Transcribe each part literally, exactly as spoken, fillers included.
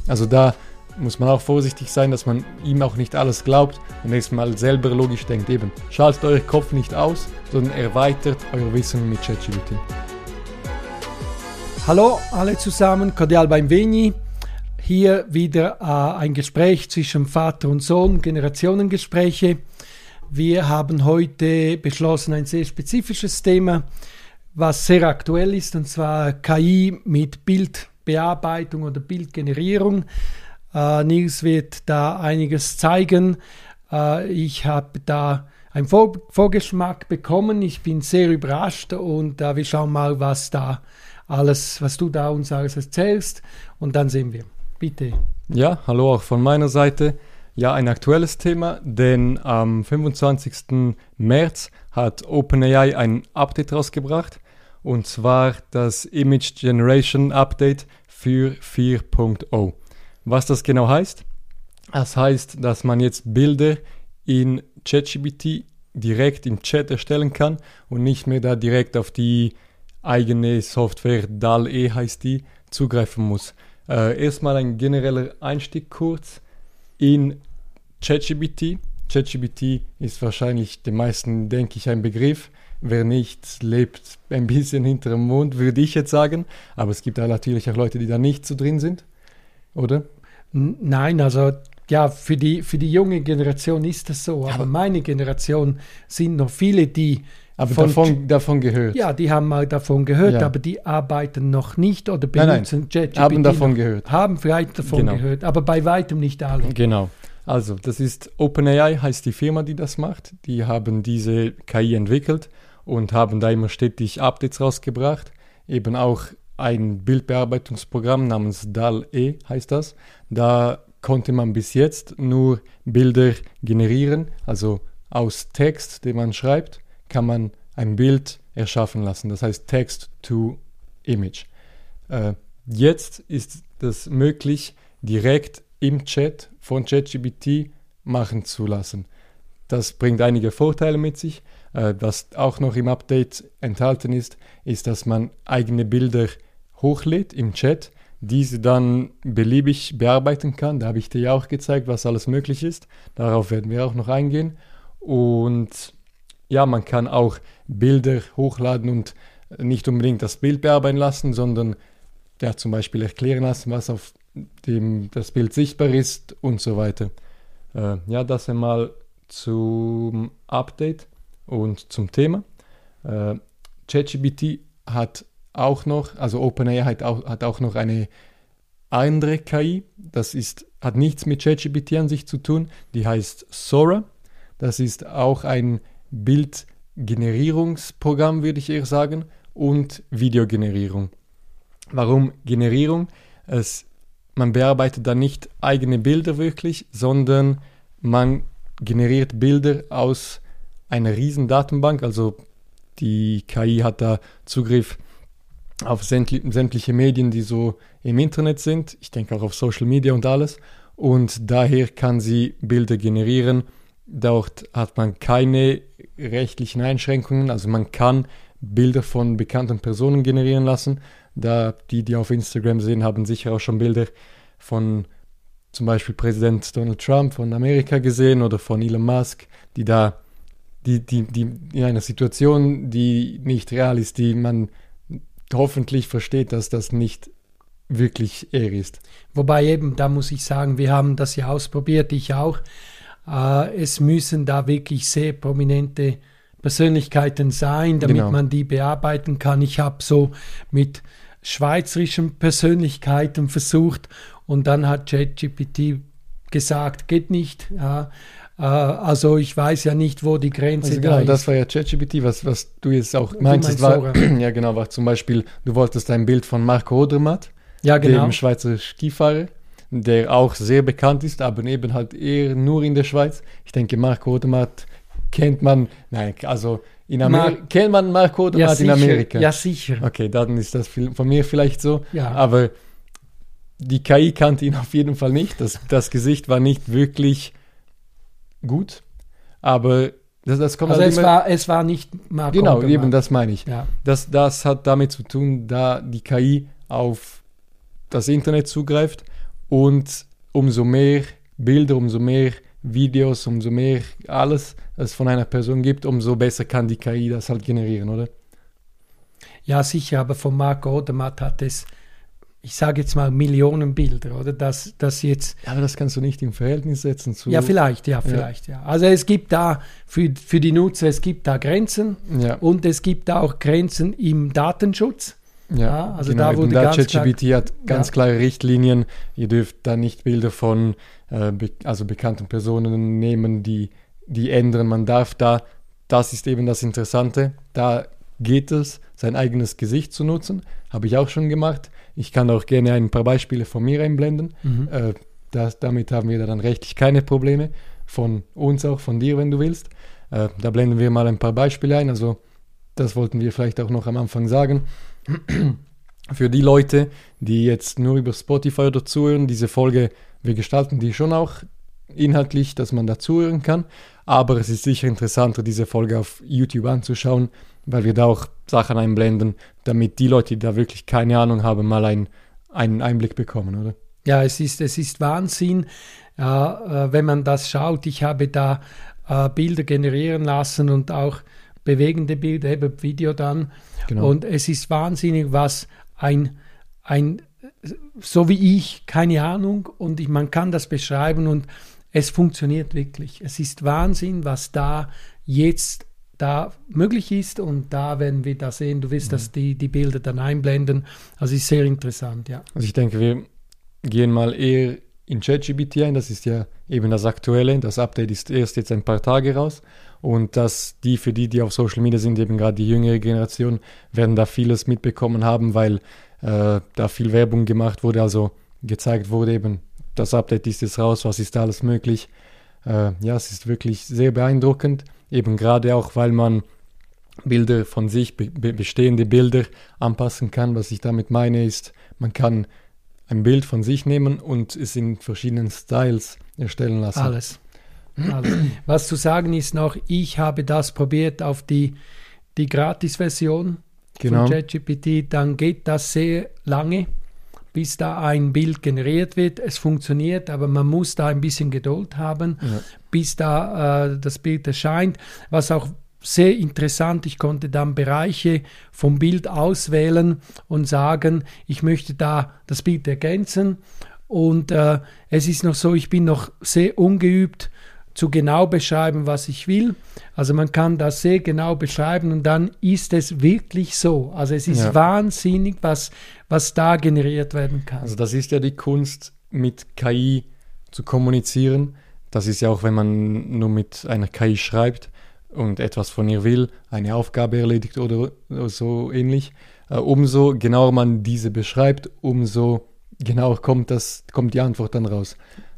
Also da muss man auch vorsichtig sein, dass man ihm auch nicht alles glaubt und erstmal selber logisch denkt. Eben, schaltet euren Kopf nicht aus, sondern erweitert euer Wissen mit ChatGPT. Hallo alle zusammen, Cordial Benveni. Hier wieder äh, ein Gespräch zwischen Vater und Sohn, Generationengespräche. Wir haben heute beschlossen, ein sehr spezifisches Thema, was sehr aktuell ist, und zwar K I mit Bildbearbeitung oder Bildgenerierung. Uh, Nils wird da einiges zeigen. Uh, ich habe da einen Vor- Vorgeschmack bekommen. Ich bin sehr überrascht und uh, wir schauen mal, was da alles, was du da uns alles erzählst, und dann sehen wir. Bitte. Ja, hallo auch von meiner Seite. Ja, ein aktuelles Thema, denn am fünfundzwanzigsten März hat OpenAI ein Update rausgebracht, und zwar das Image Generation Update für vier Punkt null. Was das genau heißt? Das heißt, dass man jetzt Bilder in ChatGPT direkt im Chat erstellen kann und nicht mehr da direkt auf die eigene Software, D A L L-E heißt die, zugreifen muss. Äh, erstmal ein genereller Einstieg kurz in ChatGPT. ChatGPT ist wahrscheinlich den meisten, denke ich, ein Begriff. Wer nicht, lebt ein bisschen hinter dem Mond, würde ich jetzt sagen. Aber es gibt da natürlich auch Leute, die da nicht so drin sind. Oder? Nein, also ja, für die, für die junge Generation ist das so, aber, aber meine Generation sind noch viele, die aber von, davon, davon gehört. Ja, die haben mal davon gehört, ja. Aber die arbeiten noch nicht oder benutzen ChatGPT. Haben davon noch, gehört. Haben vielleicht davon genau. gehört, aber bei weitem nicht alle. Genau. Also, das ist OpenAI, heißt die Firma, die das macht. Die haben diese K I entwickelt und haben da immer stetig Updates rausgebracht. Eben auch ein Bildbearbeitungsprogramm namens D A L L-E heißt das. Da konnte man bis jetzt nur Bilder generieren, also aus Text, den man schreibt, kann man ein Bild erschaffen lassen. Das heißt Text to Image. Äh, jetzt ist das möglich, direkt im Chat von ChatGPT machen zu lassen. Das bringt einige Vorteile mit sich. Äh, was auch noch im Update enthalten ist, ist, dass man eigene Bilder hochlädt im Chat, diese dann beliebig bearbeiten kann. Da habe ich dir ja auch gezeigt, was alles möglich ist. Darauf werden wir auch noch eingehen. Und ja, man kann auch Bilder hochladen und nicht unbedingt das Bild bearbeiten lassen, sondern ja, zum Beispiel erklären lassen, was auf dem das Bild sichtbar ist und so weiter. Äh, ja, das einmal zum Update und zum Thema. Äh, ChatGPT hat auch noch, also OpenAI hat auch, hat auch noch eine andere K I, das ist, hat nichts mit ChatGPT an sich zu tun, die heißt Sora. Das ist auch ein Bildgenerierungsprogramm, würde ich eher sagen, und Videogenerierung. Warum Generierung? Es, man bearbeitet da nicht eigene Bilder wirklich, sondern man generiert Bilder aus einer riesen Datenbank, also die K I hat da Zugriff auf sämtliche Medien, die so im Internet sind. Ich denke auch auf Social Media und alles. Und daher kann sie Bilder generieren. Dort hat man keine rechtlichen Einschränkungen. Also man kann Bilder von bekannten Personen generieren lassen. Da die, die auf Instagram sehen, haben sicher auch schon Bilder von zum Beispiel Präsident Donald Trump von Amerika gesehen oder von Elon Musk, die da die, die, die in einer Situation, die nicht real ist, die man hoffentlich versteht, dass das nicht wirklich er ist. Wobei eben, da muss ich sagen, wir haben das ja ausprobiert, ich auch. Äh, es müssen da wirklich sehr prominente Persönlichkeiten sein, damit genau. man die bearbeiten kann. Ich habe so mit schweizerischen Persönlichkeiten versucht und dann hat ChatGPT gesagt, geht nicht. Ja. Also ich weiß ja nicht, wo die Grenze also da genau, ist. Das war ja ChatGPT, was, was du jetzt auch meinst. War, ja genau, war zum Beispiel, du wolltest ein Bild von Marco Odermatt, ja, genau. dem Schweizer Skifahrer, der auch sehr bekannt ist, aber eben halt eher nur in der Schweiz. Ich denke, Marco Odermatt kennt man, nein, also in Amerika, Mar- kennt man Marco Odermatt ja, in Amerika? Ja, sicher. Okay, dann ist das von mir vielleicht so, ja. aber die K I kannte ihn auf jeden Fall nicht. Das, das Gesicht war nicht wirklich gut, aber das, das kommt also halt es immer, war es war nicht Marco genau, Odermatt. Eben das meine ich. Ja. Das, das hat damit zu tun, da die K I auf das Internet zugreift und umso mehr Bilder, umso mehr Videos, umso mehr alles es von einer Person gibt, umso besser kann die K I das halt generieren, oder? Ja, sicher, aber von Mark Odermatt hat es, ich sage jetzt mal, Millionen Bilder, oder? Das, das jetzt... Ja, aber das kannst du nicht im Verhältnis setzen zu... Ja, vielleicht, ja, vielleicht, ja. ja. Also es gibt da für, für die Nutzer, es gibt da Grenzen ja. und es gibt auch Grenzen im Datenschutz. Ja, ja also genau, da wurde da ganz ChatGPT klar, hat ganz ja. klare Richtlinien. Ihr dürft da nicht Bilder von äh, be- also bekannten Personen nehmen, die, die ändern. Man darf da, das ist eben das Interessante, da geht es, sein eigenes Gesicht zu nutzen. Habe ich auch schon gemacht. Ich kann auch gerne ein paar Beispiele von mir einblenden. Mhm. Äh, das, damit haben wir dann rechtlich keine Probleme. Von uns auch, von dir, wenn du willst. Äh, da blenden wir mal ein paar Beispiele ein. Also das wollten wir vielleicht auch noch am Anfang sagen. Für die Leute, die jetzt nur über Spotify oder zuhören, diese Folge, wir gestalten die schon auch inhaltlich, dass man da zuhören kann. Aber es ist sicher interessanter, diese Folge auf YouTube anzuschauen, weil wir da auch Sachen einblenden, damit die Leute, die da wirklich keine Ahnung haben, mal ein, einen Einblick bekommen, oder? Ja, es ist, es ist Wahnsinn, äh, äh, wenn man das schaut. Ich habe da äh, Bilder generieren lassen und auch bewegende Bilder, eben Video dann. Genau. Und es ist wahnsinnig, was ein, ein, so wie ich, keine Ahnung, und ich, man kann das beschreiben und es funktioniert wirklich. Es ist Wahnsinn, was da jetzt da möglich ist und da werden wir da sehen, du wirst mhm. das die, die Bilder dann einblenden. Also ist sehr interessant, ja. Also ich denke, wir gehen mal eher in ChatGPT ein, das ist ja eben das Aktuelle, das Update ist erst jetzt ein paar Tage raus und dass die für die, die auf Social Media sind, eben gerade die jüngere Generation, werden da vieles mitbekommen haben, weil äh, da viel Werbung gemacht wurde, also gezeigt wurde eben, das Update ist jetzt raus, was ist da alles möglich. Äh, ja, es ist wirklich sehr beeindruckend, eben gerade auch, weil man Bilder von sich, be- bestehende Bilder anpassen kann. Was ich damit meine ist, man kann ein Bild von sich nehmen und es in verschiedenen Styles erstellen lassen. Alles. Alles. Was zu sagen ist noch, ich habe das probiert auf die, die Gratis-Version genau. von ChatGPT, dann geht das sehr lange, bis da ein Bild generiert wird. Es funktioniert, aber man muss da ein bisschen Geduld haben, ja. bis da äh, das Bild erscheint. Was auch sehr interessant, ich konnte dann Bereiche vom Bild auswählen und sagen, ich möchte da das Bild ergänzen. Und äh, es ist noch so, ich bin noch sehr ungeübt, zu genau beschreiben, was ich will. Also man kann das sehr genau beschreiben und dann ist es wirklich so. Also es ist ja. wahnsinnig, was, was da generiert werden kann. Also das ist ja die Kunst, mit K I zu kommunizieren. Das ist ja auch, wenn man nur mit einer K I schreibt und etwas von ihr will, eine Aufgabe erledigt oder, oder so ähnlich. Äh, umso genauer man diese beschreibt, umso genauer kommt, das, kommt die Antwort dann raus.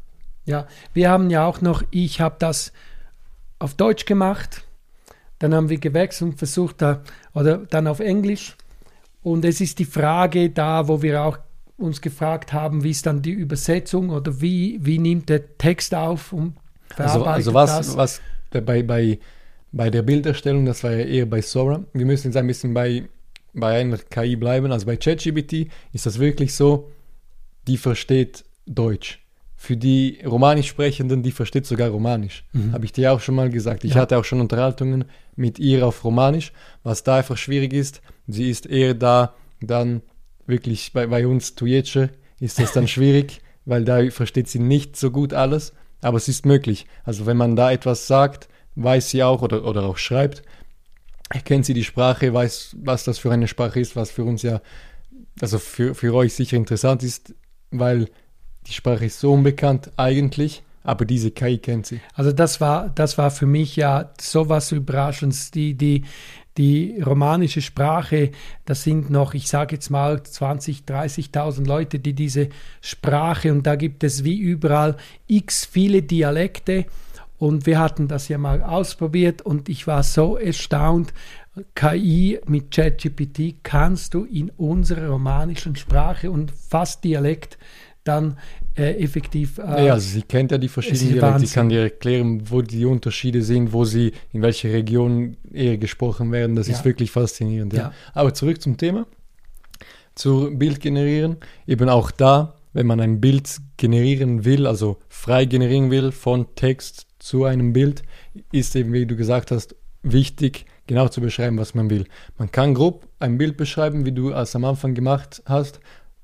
Ja, wir haben ja auch noch, ich habe das auf Deutsch gemacht, dann haben wir gewechselt und versucht, da, oder dann auf Englisch. Und es ist die Frage da, wo wir auch uns gefragt haben, wie ist dann die Übersetzung oder wie, wie nimmt der Text auf und verarbeitet also, also was, das? was bei, bei, bei der Bilderstellung, das war ja eher bei Sora. Wir müssen jetzt ein bisschen bei, bei einer K I bleiben. Also bei ChatGPT ist das wirklich so, die versteht Deutsch. Für die Romanisch Sprechenden, die versteht sogar Romanisch. Mhm. Habe ich dir auch schon mal gesagt. Ich ja. hatte auch schon Unterhaltungen mit ihr auf Romanisch. Was da einfach schwierig ist, sie ist eher da, dann wirklich bei, bei uns Tujece ist das dann schwierig, weil da versteht sie nicht so gut alles. Aber es ist möglich. Also wenn man da etwas sagt, weiß sie auch oder, oder auch schreibt, erkennt sie die Sprache, weiß, was das für eine Sprache ist, was für uns ja, also für, für euch sicher interessant ist, weil die Sprache ist so unbekannt eigentlich, aber diese K I kennt sie. Also das war, das war für mich ja sowas Überraschendes. Die, die, die romanische Sprache, das sind noch, ich sage jetzt mal, zwanzigtausend, dreißigtausend Leute, die diese Sprache, und da gibt es wie überall x viele Dialekte. Und wir hatten das ja mal ausprobiert und ich war so erstaunt, K I mit ChatGPT kannst du in unserer romanischen Sprache und fast Dialekt dann äh, effektiv... Äh, ja, also sie kennt ja die verschiedenen Dialekte, sie kann dir erklären, wo die Unterschiede sind, wo sie, in welcher Region eher gesprochen werden, das ja. ist wirklich faszinierend. Ja. Ja. Aber zurück zum Thema, zur Bild generieren, eben auch da wenn man ein Bild generieren will, also frei generieren will von Text zu einem Bild, ist eben, wie du gesagt hast, wichtig, genau zu beschreiben, was man will. Man kann grob ein Bild beschreiben, wie du es am Anfang gemacht hast.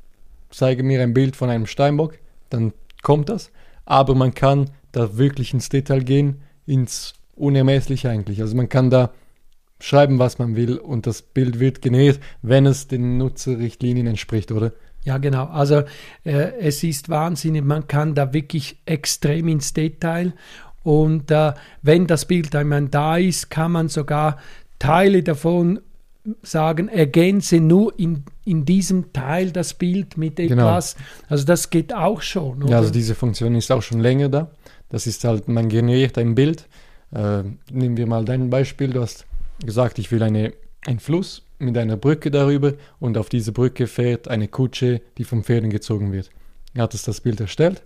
Zeige mir ein Bild von einem Steinbock, dann kommt das. Aber man kann da wirklich ins Detail gehen, ins Unermessliche eigentlich. Also man kann da schreiben, was man will und das Bild wird generiert, wenn es den Nutzerrichtlinien entspricht, oder? Ja, genau. Also äh, es ist wahnsinnig, man kann da wirklich extrem ins Detail und äh, wenn das Bild einmal da ist, kann man sogar Teile davon sagen, ergänze nur in, in diesem Teil das Bild mit etwas. Genau. Also das geht auch schon, oder? Ja, also diese Funktion ist auch schon länger da. Das ist halt, man generiert ein Bild. Äh, nehmen wir mal dein Beispiel. Du hast gesagt, ich will eine, einen Fluss mit einer Brücke darüber und auf diese Brücke fährt eine Kutsche, die vom Pferden gezogen wird. Er hat es das Bild erstellt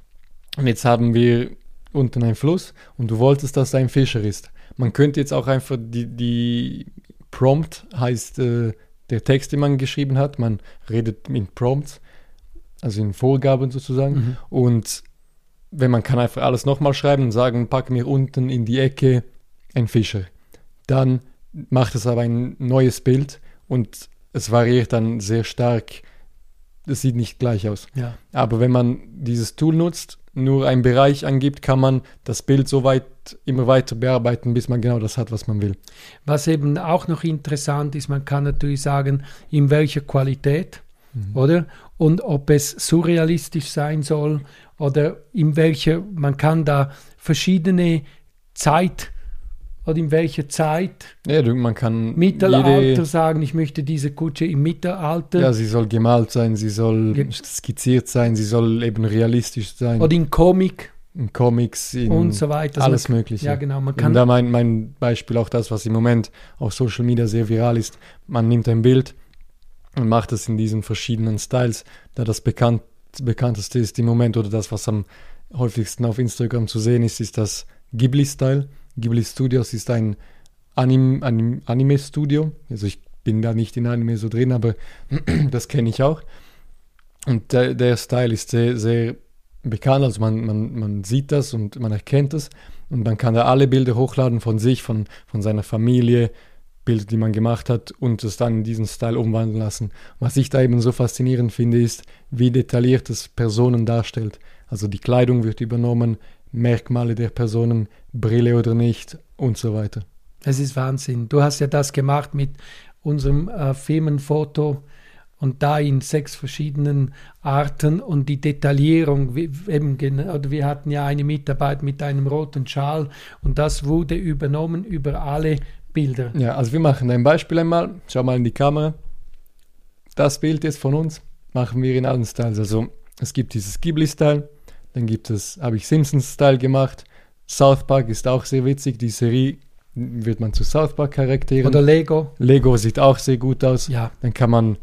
und jetzt haben wir unten einen Fluss und du wolltest, dass da ein Fischer ist. Man könnte jetzt auch einfach die, die Prompt heißt äh, der Text, den man geschrieben hat. Man redet in Prompts, also in Vorgaben sozusagen. Mhm. Und wenn man kann einfach alles nochmal schreiben und sagen, pack mir unten in die Ecke ein Fischer. Dann macht es aber ein neues Bild und es variiert dann sehr stark. Es sieht nicht gleich aus. Ja. Aber wenn man dieses Tool nutzt, nur einen Bereich angibt, kann man das Bild so weit immer weiter bearbeiten, bis man genau das hat, was man will. Was eben auch noch interessant ist, man kann natürlich sagen, in welcher Qualität, mhm. oder? Und ob es surrealistisch sein soll oder in welcher, man kann da verschiedene Zeit oder in welcher Zeit, ja, du, man kann Mittelalter jede, sagen, ich möchte diese Kutsche im Mittelalter. Ja, sie soll gemalt sein, sie soll ja. skizziert sein, sie soll eben realistisch sein. Oder in Comic. In Comics, in und so weiter. Alles man, Mögliche. Ja, genau. Man kann und da mein, mein Beispiel auch das, was im Moment auf Social Media sehr viral ist. Man nimmt ein Bild und macht es in diesen verschiedenen Styles. Da das bekannt, bekannteste ist im Moment oder das, was am häufigsten auf Instagram zu sehen ist, ist das Ghibli-Style. Ghibli Studios ist ein Anim, Anim, Anime-Studio. Also ich bin da nicht in Anime so drin, aber das kenne ich auch. Und der, der Style ist sehr, sehr bekannt. Also man, man, man sieht das und man erkennt es. Und man kann da alle Bilder hochladen von sich, von, von seiner Familie, Bilder, die man gemacht hat und es dann in diesen Style umwandeln lassen. Was ich da eben so faszinierend finde, ist, wie detailliert es Personen darstellt. Also die Kleidung wird übernommen, Merkmale der Personen, Brille oder nicht und so weiter. Es ist Wahnsinn. Du hast ja das gemacht mit unserem äh, Firmenfoto und da in sechs verschiedenen Arten und die Detaillierung, wie, eben, oder wir hatten ja eine Mitarbeit mit einem roten Schal und das wurde übernommen über alle Bilder. Ja, also wir machen ein Beispiel einmal. Schau mal in die Kamera. Das Bild jetzt von uns machen wir in allen Styles. Also es gibt dieses Ghibli-Style, dann gibt es, habe ich Simpsons-Style gemacht. South Park ist auch sehr witzig. Die Serie wird man zu South Park charakterieren. Oder Lego. Lego sieht auch sehr gut aus. Ja. Dann kann man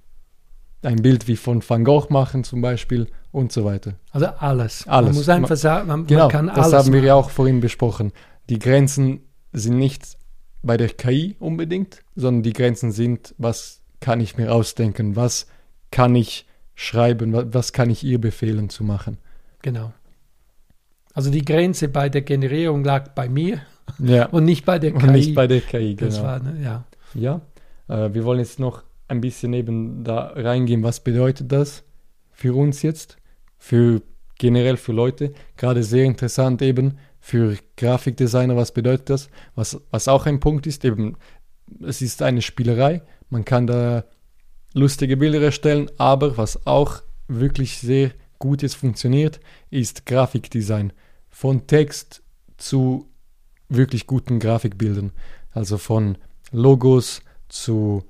ein Bild wie von Van Gogh machen zum Beispiel und so weiter. Also alles. Alles. Man muss einfach sagen, man, genau, man kann alles das haben wir machen. ja auch vorhin besprochen. Die Grenzen sind nicht bei der K I unbedingt, sondern die Grenzen sind, was kann ich mir ausdenken, was kann ich schreiben, was, was kann ich ihr befehlen zu machen. Genau. Also die Grenze bei der Generierung lag bei mir ja. und nicht bei der K I. Und nicht bei der K I, genau. Das war, ja. Ja, äh, wir wollen jetzt noch ein bisschen eben da reingehen, was bedeutet das für uns jetzt, für generell für Leute, gerade sehr interessant eben für Grafikdesigner, was bedeutet das, was, was auch ein Punkt ist, eben es ist eine Spielerei, man kann da lustige Bilder erstellen, aber was auch wirklich sehr gut jetzt funktioniert, ist Grafikdesign. Von Text zu wirklich guten Grafikbildern. Also von Logos zu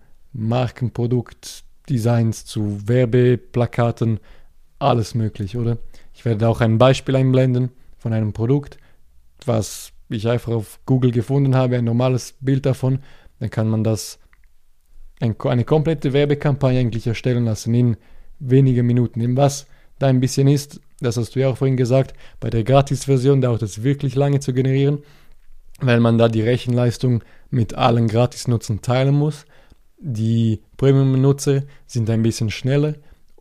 Markenproduktdesigns, zu Werbeplakaten, alles möglich, oder? Ich werde auch ein Beispiel einblenden von einem Produkt, was ich einfach auf Google gefunden habe, ein normales Bild davon. Dann kann man das, ein, eine komplette Werbekampagne eigentlich erstellen lassen in wenigen Minuten. In was da ein bisschen ist, das hast du ja auch vorhin gesagt, bei der Gratis-Version dauert es wirklich lange zu generieren, weil man da die Rechenleistung mit allen Gratis-Nutzern teilen muss. Die Premium-Nutzer sind ein bisschen schneller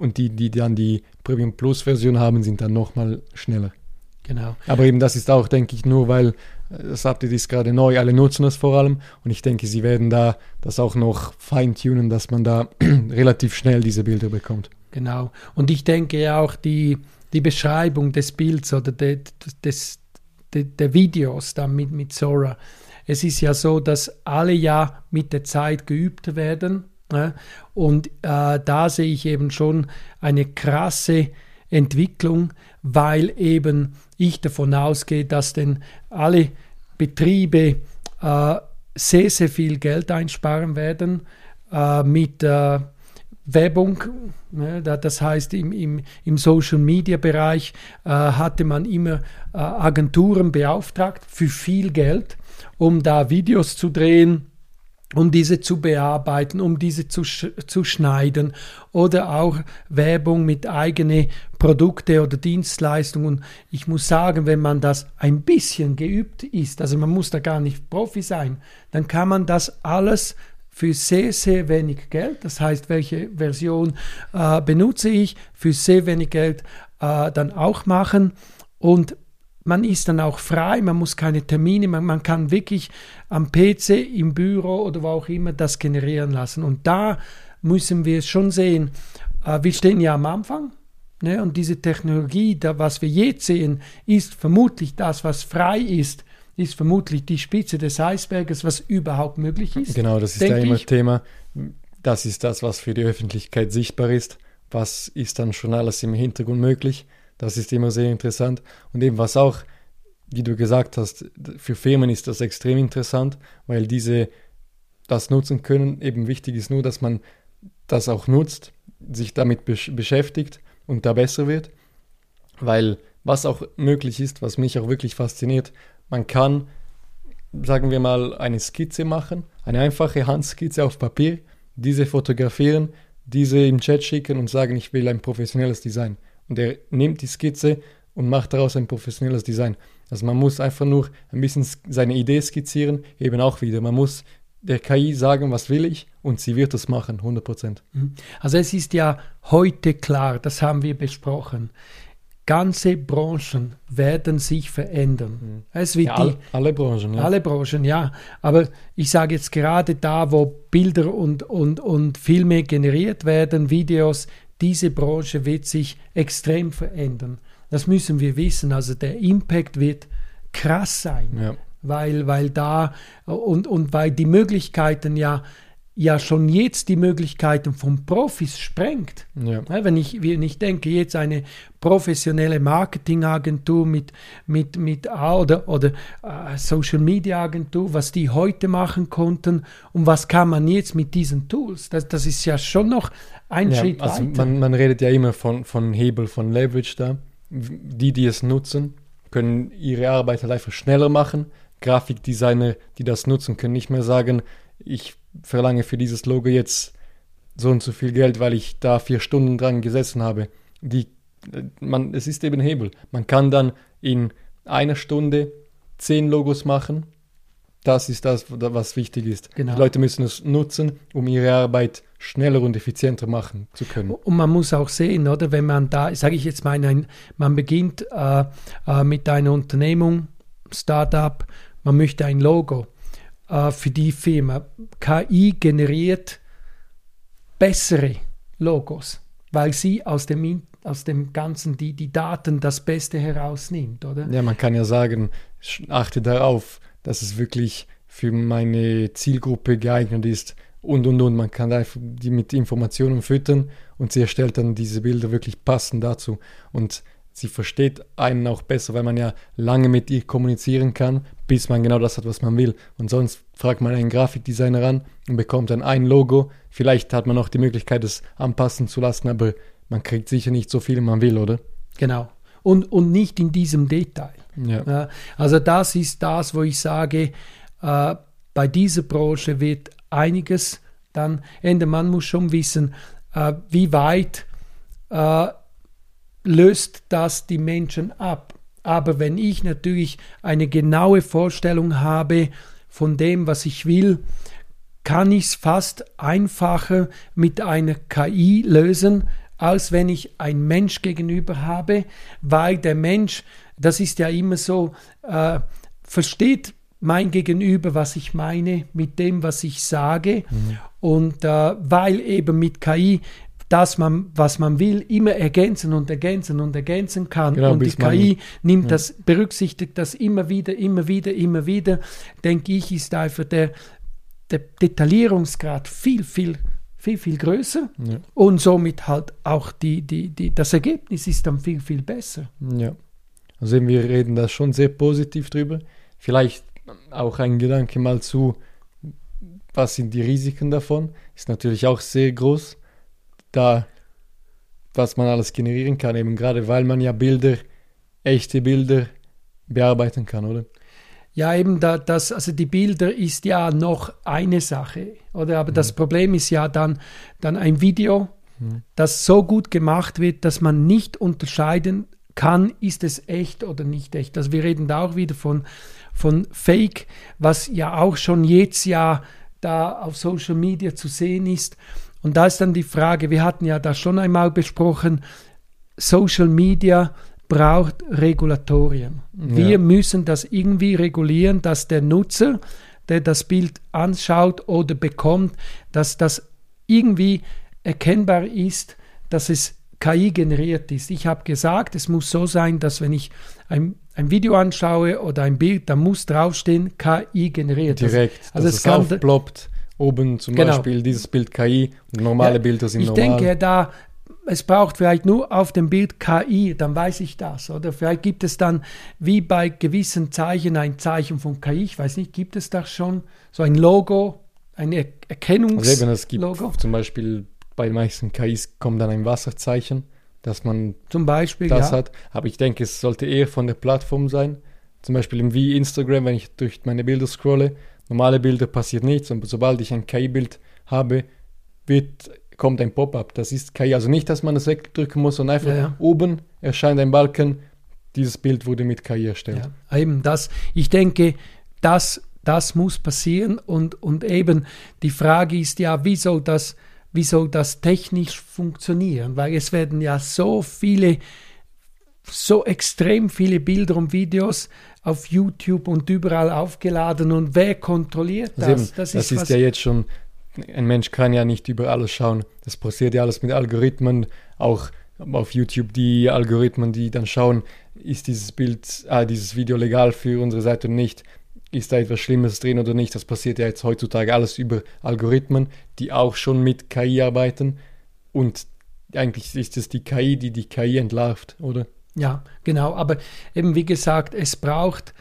und die, die dann die Premium Plus Version haben, sind dann nochmal schneller. Genau. Aber eben das ist auch, denke ich, nur weil das Update ist gerade neu, alle nutzen das vor allem und ich denke, sie werden da das auch noch feintunen, dass man da relativ schnell diese Bilder bekommt. Genau. Und ich denke auch die, die Beschreibung des Bilds oder de, des, de, der Videos dann mit, mit Sora. Es ist ja so, dass alle ja mit der Zeit geübt werden. Ne? Und äh, da sehe ich eben schon eine krasse Entwicklung, weil eben ich davon ausgehe, dass denn alle Betriebe äh, sehr, sehr viel Geld einsparen werden äh, mit äh, Werbung. Ne? Das heißt, im, im, im Social-Media-Bereich äh, hatte man immer äh, Agenturen beauftragt für viel Geld, um da Videos zu drehen, um diese zu bearbeiten, um diese zu, sch- zu schneiden oder auch Werbung mit eigenen Produkten oder Dienstleistungen. Ich muss sagen, wenn man das ein bisschen geübt ist, also man muss da gar nicht Profi sein, dann kann man das alles für sehr, sehr wenig Geld, das heißt, welche Version äh, benutze ich, für sehr wenig Geld äh, dann auch machen und man ist dann auch frei, man muss keine Termine, man, man kann wirklich am P C, im Büro oder wo auch immer das generieren lassen. Und da müssen wir es schon sehen, äh, wir stehen ja am Anfang, ne? Und diese Technologie, da, was wir jetzt sehen, ist vermutlich das, was frei ist, ist vermutlich die Spitze des Eisberges, was überhaupt möglich ist. Genau, das ist ja immer ich. Thema. Das ist das, was für die Öffentlichkeit sichtbar ist. Was ist dann schon alles im Hintergrund möglich? Das ist immer sehr interessant. Und eben was auch, wie du gesagt hast, für Firmen ist das extrem interessant, weil diese das nutzen können. Eben wichtig ist nur, dass man das auch nutzt, sich damit besch- beschäftigt und da besser wird. Weil was auch möglich ist, was mich auch wirklich fasziniert, man kann, sagen wir mal, eine Skizze machen, eine einfache Handskizze auf Papier, diese fotografieren, diese im Chat schicken und sagen, ich will ein professionelles Design. Und er nimmt die Skizze und macht daraus ein professionelles Design. Also man muss einfach nur ein bisschen seine Idee skizzieren, eben auch wieder. Man muss der K I sagen, was will ich, und sie wird das machen, hundert Prozent. Also es ist ja heute klar, das haben wir besprochen, ganze Branchen werden sich verändern. Mhm. Es wird ja, die, alle, alle Branchen, ja. Alle Branchen, ja. Aber ich sage jetzt gerade da, wo Bilder und, und, und Filme generiert werden, Videos, diese Branche wird sich extrem verändern. Das müssen wir wissen. Also der Impact wird krass sein, ja. weil, weil da und, und weil die Möglichkeiten ja, ja schon jetzt die Möglichkeiten von Profis sprengt. Ja. Ja, wenn, ich, wenn ich denke, jetzt eine professionelle Marketingagentur mit, mit, mit oder, oder äh, Social Media Agentur, was die heute machen konnten und was kann man jetzt mit diesen Tools, das, das ist ja schon noch ein ja, Schritt also weiter. Man, man redet ja immer von, von Hebel, von Leverage da. Die, die es nutzen, können ihre Arbeit halt einfach schneller machen. Grafikdesigner, die das nutzen, können nicht mehr sagen, ich verlange für dieses Logo jetzt so und so viel Geld, weil ich da vier Stunden dran gesessen habe. Die, man, es ist eben Hebel. Man kann dann in einer Stunde zehn Logos machen. Das ist das, was wichtig ist. Genau. Die Leute müssen es nutzen, um ihre Arbeit schneller und effizienter machen zu können. Und man muss auch sehen, oder, wenn man da, sage ich jetzt mal, ein, man beginnt äh, äh, mit einer Unternehmung, Startup, man möchte ein Logo äh, für die Firma. K I generiert bessere Logos, weil sie aus dem, aus dem Ganzen die, die Daten das Beste herausnimmt, oder? Ja, man kann ja sagen, achte darauf, dass es wirklich für meine Zielgruppe geeignet ist und, und, und. Man kann einfach die mit Informationen füttern und sie erstellt dann diese Bilder wirklich passend dazu. Und sie versteht einen auch besser, weil man ja lange mit ihr kommunizieren kann, bis man genau das hat, was man will. Und sonst fragt man einen Grafikdesigner an und bekommt dann ein Logo. Vielleicht hat man auch die Möglichkeit, es anpassen zu lassen, aber man kriegt sicher nicht so viel, wie man will, oder? Genau. Und, und nicht in diesem Detail. Ja. Also das ist das, wo ich sage, äh, bei dieser Branche wird einiges dann ändern. Man muss schon wissen, äh, wie weit äh, löst das die Menschen ab. Aber wenn ich natürlich eine genaue Vorstellung habe von dem, was ich will, kann ich es fast einfacher mit einer K I lösen, als wenn ich einen Mensch gegenüber habe, weil der Mensch, das ist ja immer so, äh, versteht mein Gegenüber, was ich meine mit dem, was ich sage. Mhm. Und äh, weil eben mit K I das, man, was man will, immer ergänzen und ergänzen und ergänzen kann. Genau, und die K I nimmt ja. das, berücksichtigt das immer wieder, immer wieder, immer wieder, denke ich, ist einfach der, der Detaillierungsgrad viel, viel, viel, viel größer. Ja. Und somit halt auch die, die, die, das Ergebnis ist dann viel, viel besser. Ja, also eben, wir reden da schon sehr positiv drüber. Vielleicht auch ein Gedanke mal zu, was sind die Risiken davon? Ist natürlich auch sehr groß, da was man alles generieren kann, eben gerade weil man ja Bilder, echte Bilder bearbeiten kann, oder? Ja, eben da, das, also die Bilder ist ja noch eine Sache, oder? Aber mhm. das Problem ist ja dann, dann ein Video, mhm. das so gut gemacht wird, dass man nicht unterscheiden kann, ist es echt oder nicht echt. Also wir reden da auch wieder von, von Fake, was ja auch schon jetzt ja da auf Social Media zu sehen ist. Und da ist dann die Frage, wir hatten ja da schon einmal besprochen, Social Media braucht Regulatorien. Ja. Wir müssen das irgendwie regulieren, dass der Nutzer, der das Bild anschaut oder bekommt, dass das irgendwie erkennbar ist, dass es K I generiert ist. Ich habe gesagt, es muss so sein, dass wenn ich ein, ein Video anschaue oder ein Bild, da muss draufstehen, K I generiert. Direkt, also dass es kann aufploppt. Oben zum genau. Beispiel dieses Bild K I und normale ja, Bilder sind ich normal. Ich denke da, es braucht vielleicht nur auf dem Bild K I, dann weiß ich das. Oder vielleicht gibt es dann wie bei gewissen Zeichen ein Zeichen von K I. Ich weiß nicht, gibt es da schon so ein Logo, ein er Erkennungslogo? Also eben, es gibt zum Beispiel bei den meisten K Is kommt dann ein Wasserzeichen, dass man zum Beispiel das ja. hat. Aber ich denke, es sollte eher von der Plattform sein. Zum Beispiel wie Instagram, wenn ich durch meine Bilder scrolle, normale Bilder passiert nichts, und sobald ich ein K I-Bild habe, wird, kommt ein Pop-up. Das ist K I. Also nicht, dass man das wegdrücken muss, sondern einfach ja, ja. oben erscheint ein Balken, dieses Bild wurde mit K I erstellt. Ja, eben das. Ich denke, das, das muss passieren und, und eben die Frage ist ja, wie soll das, wie soll das technisch funktionieren? Weil es werden ja so viele, so extrem viele Bilder und Videos auf YouTube und überall aufgeladen und wer kontrolliert das? Also eben, das ist, das ist ja jetzt schon, ein Mensch kann ja nicht über alles schauen. Das passiert ja alles mit Algorithmen, auch auf YouTube die Algorithmen, die dann schauen, ist dieses Bild, ah, dieses Video legal für unsere Seite oder nicht, ist da etwas Schlimmes drin oder nicht. Das passiert ja jetzt heutzutage alles über Algorithmen, die auch schon mit K I arbeiten und eigentlich ist es die K I, die die K I entlarvt, oder? Ja, genau, aber eben wie gesagt, es braucht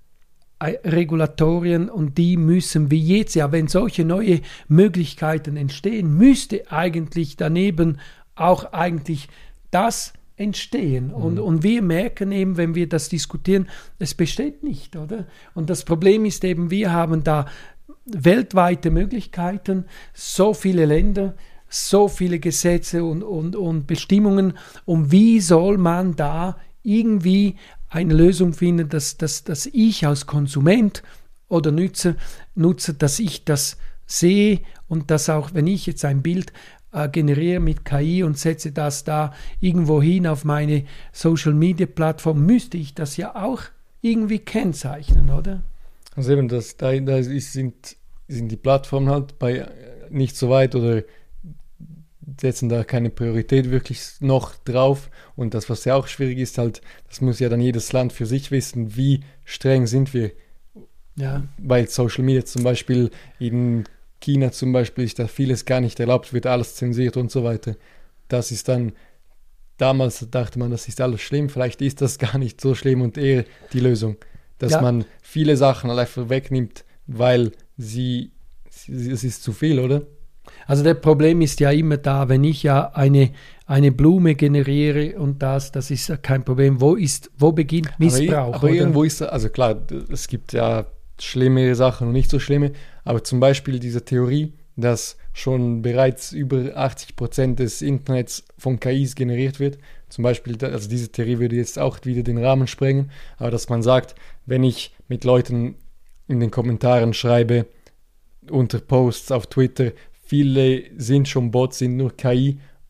Regulatorien und die müssen wie jetzt, ja, wenn solche neue Möglichkeiten entstehen, müsste eigentlich daneben auch eigentlich das entstehen. Mhm. Und, und wir merken eben, wenn wir das diskutieren, es besteht nicht, oder? Und das Problem ist eben, wir haben da weltweite Möglichkeiten, so viele Länder, so viele Gesetze und, und, und Bestimmungen. Und wie soll man da irgendwie eine Lösung finden, dass, dass, dass ich als Konsument oder Nutzer, Nutzer, dass ich das sehe und dass auch, wenn ich jetzt ein Bild äh, generiere mit K I und setze das da irgendwo hin auf meine Social-Media-Plattform, müsste ich das ja auch irgendwie kennzeichnen, oder? Also eben, das, da, da ist, sind, sind die Plattformen halt bei nicht so weit oder setzen da keine Priorität wirklich noch drauf. Und das, was ja auch schwierig ist, halt, das muss ja dann jedes Land für sich wissen, wie streng sind wir. Ja. Bei Social Media zum Beispiel, in China zum Beispiel, ist da vieles gar nicht erlaubt, wird alles zensiert und so weiter. Das ist dann, damals dachte man, das ist alles schlimm, vielleicht ist das gar nicht so schlimm und eher die Lösung, dass ja. man viele Sachen einfach wegnimmt, weil sie, es ist zu viel, oder? Also der Problem ist ja immer da, wenn ich ja eine, eine Blume generiere und das, das ist ja kein Problem. Wo ist, wo beginnt Missbrauch? Aber, aber irgendwo ist, also klar, es gibt ja schlimme Sachen und nicht so schlimme, aber zum Beispiel diese Theorie, dass schon bereits über achtzig Prozent des Internets von K Is generiert wird. Zum Beispiel, also diese Theorie würde jetzt auch wieder den Rahmen sprengen, aber dass man sagt, wenn ich mit Leuten in den Kommentaren schreibe, unter Posts auf Twitter, viele sind schon Bots, sind nur K I,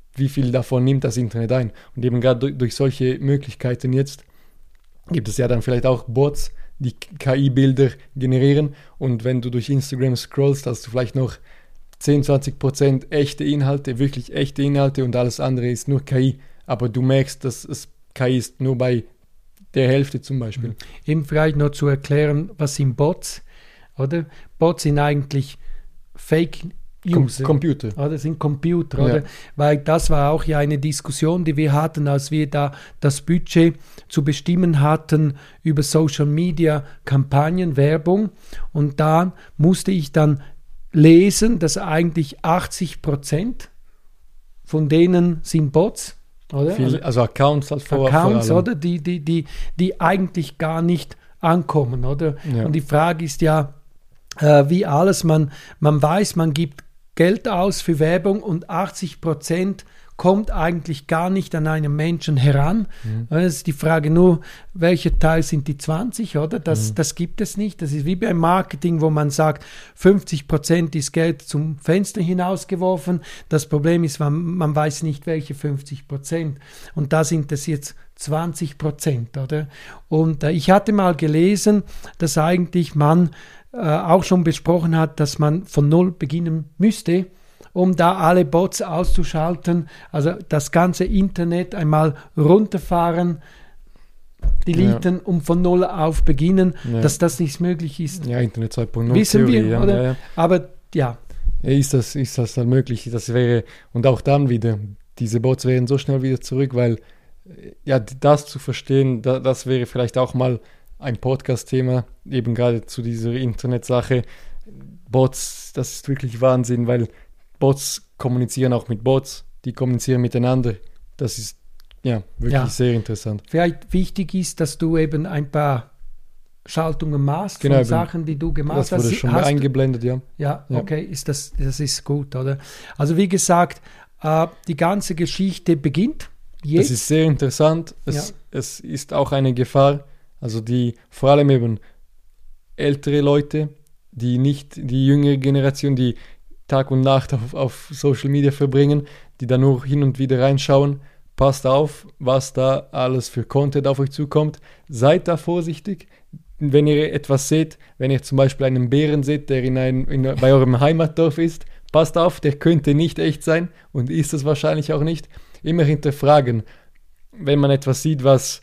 wie viel davon nimmt das Internet ein. Und eben gerade durch, durch solche Möglichkeiten jetzt gibt es ja dann vielleicht auch Bots, die K I-Bilder generieren. Und wenn du durch Instagram scrollst, hast du vielleicht noch zehn, zwanzig Prozent echte Inhalte, wirklich echte Inhalte und alles andere ist nur K I. Aber du merkst, dass es K I ist nur bei der Hälfte zum Beispiel. Eben vielleicht noch zu erklären, was sind Bots, oder? Bots sind eigentlich Fake User. Com- Computer. Oder sind Computer, Ja. oder? Weil das war auch ja eine Diskussion, die wir hatten, als wir da das Budget zu bestimmen hatten über Social Media Kampagnen, Werbung. Und da musste ich dann lesen, dass eigentlich achtzig Prozent von denen sind Bots. Oder? Viel, also, also Accounts als vor, Accounts, vor allem. oder? Die, die, die, die eigentlich gar nicht ankommen, oder? Ja. Und die Frage ist ja, äh, wie alles, man, man weiß, man gibt Geld aus für Werbung und achtzig Prozent kommt eigentlich gar nicht an einen Menschen heran. Mhm. Es ist die Frage nur, welcher Teil sind die zwanzig, oder? Das, Mhm. das gibt es nicht. Das ist wie beim Marketing, wo man sagt, fünfzig Prozent ist Geld zum Fenster hinausgeworfen. Das Problem ist, man, man weiß nicht, welche fünfzig Prozent. Und da sind es jetzt zwanzig Prozent, oder? Und äh, ich hatte mal gelesen, dass eigentlich man äh, auch schon besprochen hat, dass man von Null beginnen müsste, um da alle Bots auszuschalten, also das ganze Internet einmal runterfahren, deleten, ja. um von Null auf beginnen, ja. dass das nicht möglich ist. Ja, Internet zwei Punkt null Wissen Theorie, wir, ja, oder? Ja, ja. Aber ja. ja. Ist das, ist das dann möglich? Das wäre, und auch dann wieder, diese Bots wären so schnell wieder zurück, weil ja, das zu verstehen, da, das wäre vielleicht auch mal ein Podcast-Thema, eben gerade zu dieser Internetsache. Bots, das ist wirklich Wahnsinn, weil Bots kommunizieren auch mit Bots, die kommunizieren miteinander. Das ist ja wirklich ja. sehr interessant. Vielleicht wichtig ist, dass du eben ein paar Schaltungen machst genau, von Sachen, die du gemacht hast. Das wurde schon hast eingeblendet, ja. Ja, ja. Okay, ist das, das ist gut, oder? Also wie gesagt, äh, die ganze Geschichte beginnt jetzt. Das ist sehr interessant. Es, ja. es ist auch eine Gefahr, also die vor allem eben ältere Leute, die nicht, die jüngere Generation, die Tag und Nacht auf, auf Social Media verbringen, die da nur hin und wieder reinschauen. Passt auf, was da alles für Content auf euch zukommt. Seid da vorsichtig. Wenn ihr etwas seht, wenn ihr zum Beispiel einen Bären seht, der in ein, in, bei eurem Heimatdorf ist, passt auf, der könnte nicht echt sein und ist es wahrscheinlich auch nicht. Immer hinterfragen, wenn man etwas sieht, was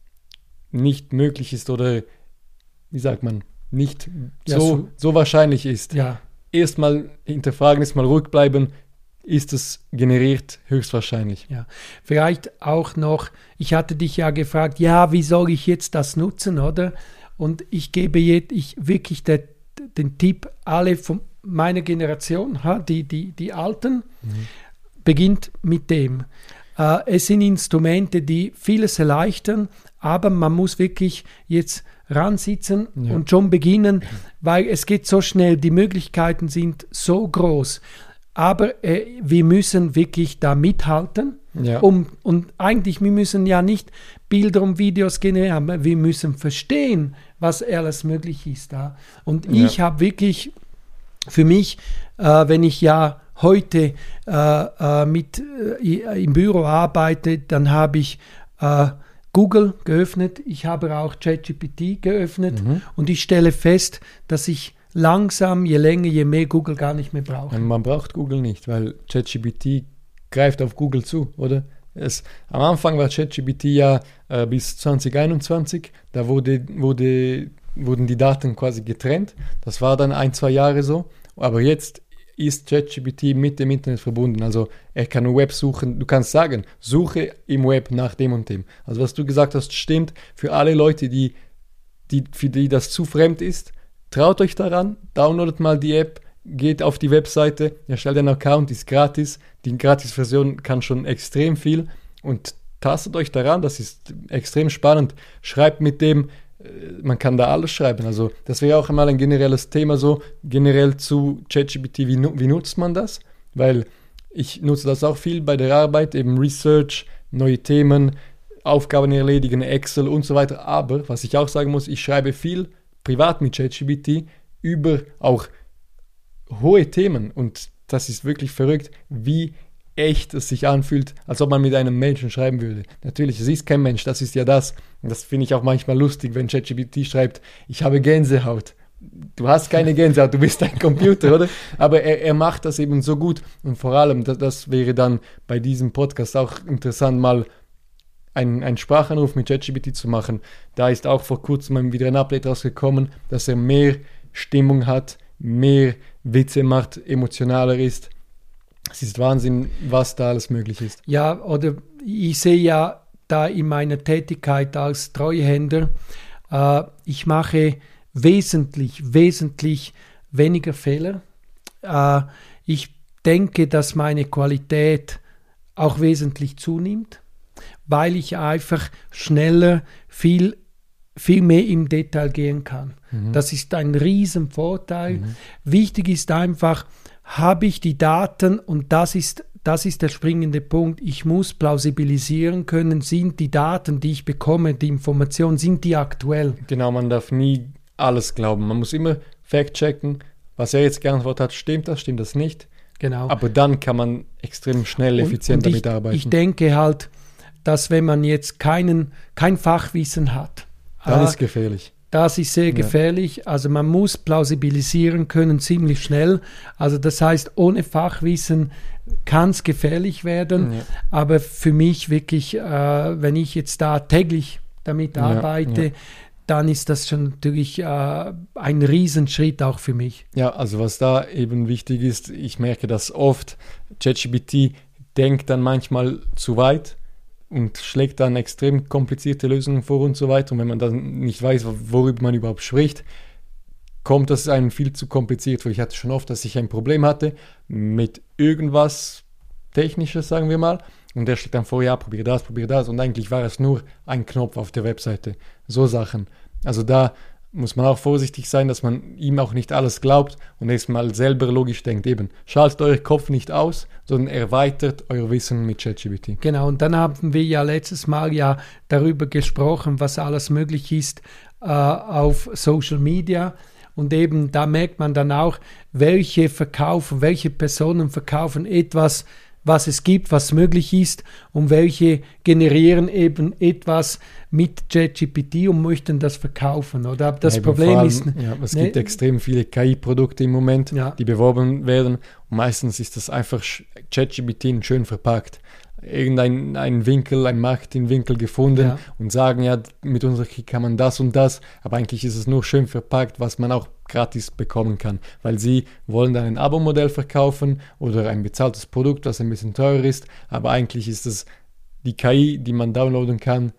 nicht möglich ist oder, wie sagt man, nicht ja, so, so, so wahrscheinlich ist. Ja. Erstmal hinterfragen, erstmal ruhig bleiben, ist es generiert, höchstwahrscheinlich. Ja, vielleicht auch noch, ich hatte dich ja gefragt, ja, wie soll ich jetzt das nutzen, oder? Und ich gebe jetzt ich wirklich de, den Tipp, alle von meiner Generation, die, die, die Alten, mhm. beginnt mit dem. Äh, es sind Instrumente, die vieles erleichtern, aber man muss wirklich jetzt ransitzen ja. und schon beginnen, weil es geht so schnell, die Möglichkeiten sind so groß. Aber äh, wir müssen wirklich da mithalten. Ja. Um, und eigentlich, wir müssen ja nicht Bilder und Videos generieren, aber wir müssen verstehen, was alles möglich ist da. Und ja. ich habe wirklich für mich, äh, wenn ich ja heute äh, äh, mit äh, im Büro arbeite, dann habe ich äh, Google geöffnet, ich habe auch ChatGPT geöffnet mhm. und ich stelle fest, dass ich langsam, je länger, je mehr Google gar nicht mehr brauche. Man braucht Google nicht, weil ChatGPT greift auf Google zu, oder? Es, am Anfang war ChatGPT ja äh, bis zwanzig einundzwanzig, da wurde, wurde, wurden die Daten quasi getrennt. Das war dann ein, zwei Jahre so, aber jetzt ist ChatGPT mit dem Internet verbunden. Also er kann im Web suchen. Du kannst sagen, suche im Web nach dem und dem. Also was du gesagt hast, stimmt. Für alle Leute, die, die, für die das zu fremd ist, traut euch daran, downloadet mal die App, geht auf die Webseite, erstellt einen Account, ist gratis. Die Gratis-Version kann schon extrem viel und tastet euch daran, das ist extrem spannend. Schreibt mit dem, man kann da alles schreiben. Also das wäre auch einmal ein generelles Thema so, generell zu ChatGPT, wie, wie nutzt man das? Weil ich nutze das auch viel bei der Arbeit, eben Research, neue Themen, Aufgaben erledigen, Excel und so weiter. Aber was ich auch sagen muss, ich schreibe viel privat mit ChatGPT über auch hohe Themen und das ist wirklich verrückt, wie echt es sich anfühlt, als ob man mit einem Menschen schreiben würde. Natürlich, es ist kein Mensch, das ist ja das. Und das finde ich auch manchmal lustig, wenn ChatGPT schreibt, ich habe Gänsehaut. Du hast keine Gänsehaut, du bist ein Computer, oder? Aber er, er macht das eben so gut. Und vor allem, das, das wäre dann bei diesem Podcast auch interessant, mal einen, einen Sprachanruf mit ChatGPT zu machen. Da ist auch vor kurzem wieder ein Update rausgekommen, dass er mehr Stimmung hat, mehr Witze macht, emotionaler ist. Es ist Wahnsinn, was da alles möglich ist. Ja, oder ich sehe ja da in meiner Tätigkeit als Treuhänder, äh, ich mache wesentlich, wesentlich weniger Fehler. Äh, ich denke, dass meine Qualität auch wesentlich zunimmt, weil ich einfach schneller viel, viel mehr im Detail gehen kann. Mhm. Das ist ein Riesenvorteil. Mhm. Wichtig ist einfach, habe ich die Daten, und das ist, das ist der springende Punkt, ich muss plausibilisieren können, sind die Daten, die ich bekomme, die Informationen, sind die aktuell? Genau, man darf nie alles glauben. Man muss immer fact-checken, was er jetzt geantwortet hat, stimmt das, stimmt das nicht. Genau. Aber dann kann man extrem schnell, effizient und, und damit ich, arbeiten. Ich denke halt, dass wenn man jetzt keinen, kein Fachwissen hat, dann äh, ist gefährlich. Das ist sehr gefährlich. Ja. Also man muss plausibilisieren können ziemlich schnell. Also das heißt, ohne Fachwissen kann es gefährlich werden. Ja. Aber für mich wirklich, äh, wenn ich jetzt da täglich damit ja, arbeite, ja. dann ist das schon natürlich äh, ein Riesenschritt auch für mich. Ja, also was da eben wichtig ist, ich merke das oft, ChatGPT denkt dann manchmal zu weit und schlägt dann extrem komplizierte Lösungen vor und so weiter. Und wenn man dann nicht weiß, worüber man überhaupt spricht, kommt das einem viel zu kompliziert vor. Ich hatte schon oft, dass ich ein Problem hatte mit irgendwas Technisches, sagen wir mal, und der schlägt dann vor, ja, probiere das, probiere das, und eigentlich war es nur ein Knopf auf der Webseite. So Sachen. Also da muss man auch vorsichtig sein, dass man ihm auch nicht alles glaubt und erstmal selber logisch denkt. Eben, schaltet euren Kopf nicht aus, sondern erweitert euer Wissen mit ChatGPT. Genau, und dann haben wir ja letztes Mal ja darüber gesprochen, was alles möglich ist äh, auf Social Media. Und eben da merkt man dann auch, welche verkaufen, welche Personen verkaufen etwas, was es gibt, was möglich ist, und welche generieren eben etwas mit ChatGPT und möchten das verkaufen. Oder das ja, Problem allem, ist... Ja, es ne, gibt extrem viele K I-Produkte im Moment, ja. die beworben werden, und meistens ist das einfach ChatGPT schön verpackt. Irgendein ein Winkel, ein Marketingwinkel gefunden ja. und sagen, ja, mit unserer K I kann man das und das, aber eigentlich ist es nur schön verpackt, was man auch gratis bekommen kann, weil sie wollen dann ein Abo-Modell verkaufen oder ein bezahltes Produkt, was ein bisschen teurer ist, aber eigentlich ist es die K I, die man downloaden kann,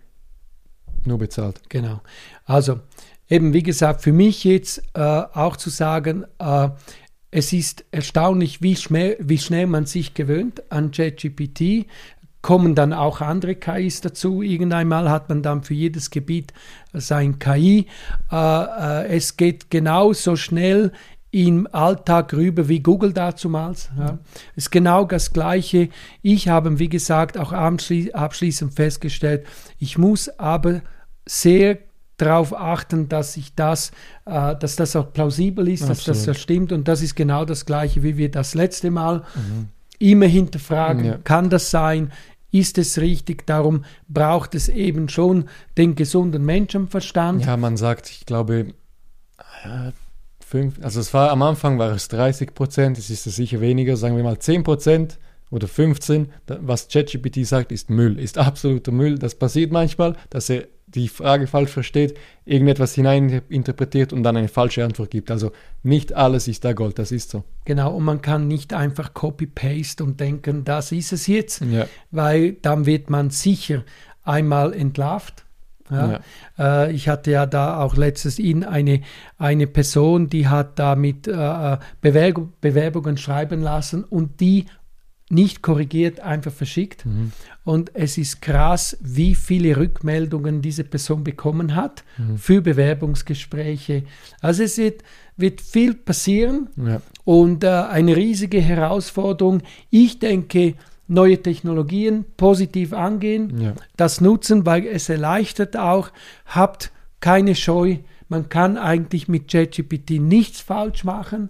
nur bezahlt. Genau. Also eben, wie gesagt, für mich jetzt äh, auch zu sagen, äh, es ist erstaunlich, wie schnell, wie schnell man sich gewöhnt an ChatGPT. Kommen dann auch andere K Is dazu. Irgendeinmal hat man dann für jedes Gebiet sein K I. Äh, äh, es geht genauso schnell im Alltag rüber wie Google dazumals. Ja. Es ist genau das Gleiche. Ich habe, wie gesagt, auch abschließend festgestellt, ich muss aber sehr darauf achten, dass ich das, äh, dass das auch plausibel ist, Absolut. dass das ja stimmt, und das ist genau das Gleiche, wie wir das letzte Mal mhm. immer hinterfragen, ja. kann das sein, ist es richtig, darum braucht es eben schon den gesunden Menschenverstand. Ja, man sagt, ich glaube, ja, fünf, also es war am Anfang war es dreißig Prozent, es ist sicher weniger, sagen wir mal zehn Prozent oder fünfzehn, was ChatGPT sagt, ist Müll, ist absoluter Müll. Das passiert manchmal, dass er die Frage falsch versteht, irgendetwas hineininterpretiert und dann eine falsche Antwort gibt. Also nicht alles ist da Gold, das ist so. Genau, und man kann nicht einfach Copy-Paste und denken, das ist es jetzt, ja. weil dann wird man sicher einmal entlarvt. Ja. Ja. Äh, ich hatte ja da auch letztes in eine, eine Person, die hat da mit äh, Bewerb- Bewerbungen schreiben lassen und die nicht korrigiert, einfach verschickt. Mhm. Und es ist krass, wie viele Rückmeldungen diese Person bekommen hat mhm. für Bewerbungsgespräche. Also es wird, wird viel passieren ja. und äh, eine riesige Herausforderung. Ich denke, neue Technologien positiv angehen, ja. das nutzen, weil es erleichtert auch, habt keine Scheu. Man kann eigentlich mit ChatGPT nichts falsch machen.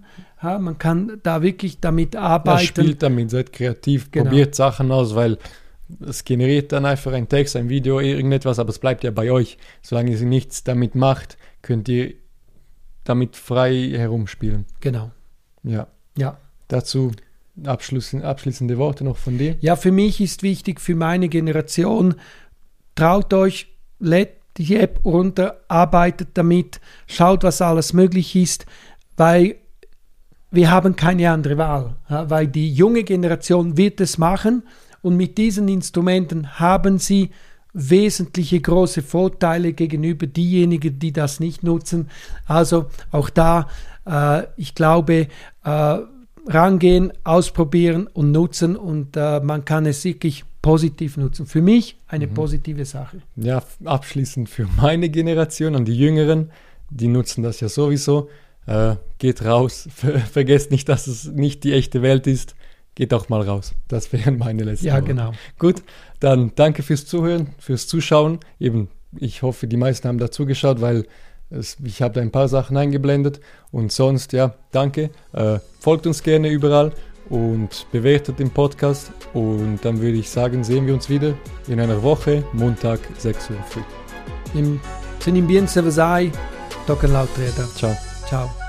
Ja, man kann da wirklich damit arbeiten. Ja, spielt damit, seid kreativ, Genau. probiert Sachen aus, weil es generiert dann einfach ein Text, ein Video, irgendetwas, aber es bleibt ja bei euch. Solange ihr nichts damit macht, könnt ihr damit frei herumspielen. Genau. Ja. Ja. Dazu abschließende, abschließende Worte noch von dir. Ja, für mich ist wichtig, für meine Generation, traut euch, lädt die App runter, arbeitet damit, schaut, was alles möglich ist, weil wir haben keine andere Wahl, ja, weil die junge Generation wird es machen und mit diesen Instrumenten haben sie wesentliche große Vorteile gegenüber diejenigen, die das nicht nutzen. Also auch da, äh, ich glaube, äh, rangehen, ausprobieren und nutzen und äh, man kann es wirklich positiv nutzen. Für mich eine mhm. positive Sache. Ja, abschließend für meine Generation und die Jüngeren, die nutzen das ja sowieso. Äh, geht raus, ver- vergesst nicht, dass es nicht die echte Welt ist. Geht auch mal raus. Das wären meine letzten Ja, Worte. genau. Gut, dann danke fürs Zuhören, fürs Zuschauen. Eben, ich hoffe, die meisten haben da zugeschaut, weil es, ich habe da ein paar Sachen eingeblendet. Und sonst, ja, danke. Äh, folgt uns gerne überall und bewertet den Podcast. Und dann würde ich sagen, sehen wir uns wieder in einer Woche, Montag, sechs Uhr früh. Im, sind im Bien Savasai, Tocken Lautreda. Ciao. Ciao.